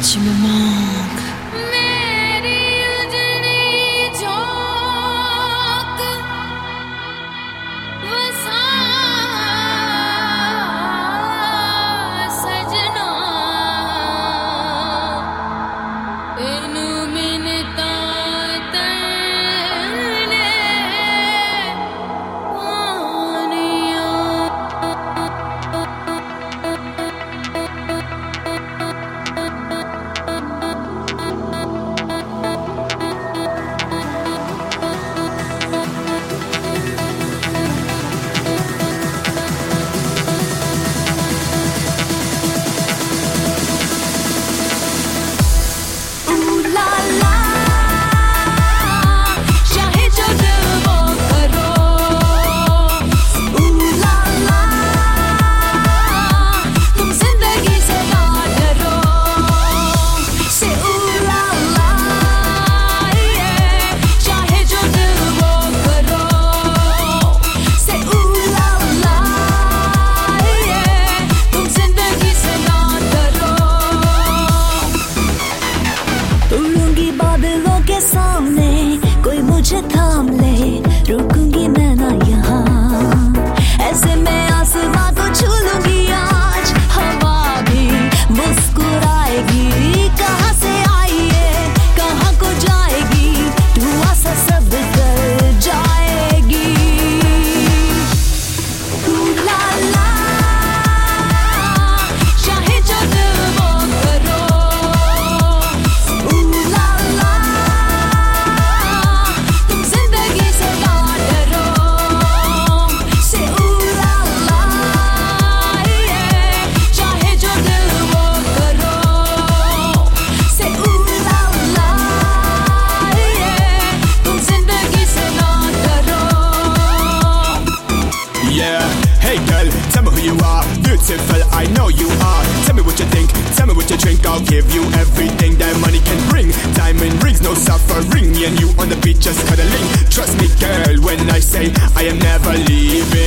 Tu me manques. मुझे थाम ले, रुकूंगी मैं ना यहाँ, ऐसे मैं आसमां को छू लूंगी आज, हवा भी मुस्कुराएगी, कहाँ से आई है कहाँ को जाएगी, धुआं सा सब कर जाएगी। ला ला चाहे जो दिल वो करो, ला ला तुम जिंदगी से ना डरो, से ला ला चाहे जो दिल वो करो, से ला ला तुम जिंदगी से ना डरो। Yeah, hey girl, tell me who you are. Beautiful, I know you are. Tell me what you think, tell me what you drink. I'll give you everything that money can bring. Diamond rings, no suffering. Me and you on the beach just cuddling. Trust me girl when I say I am never leaving.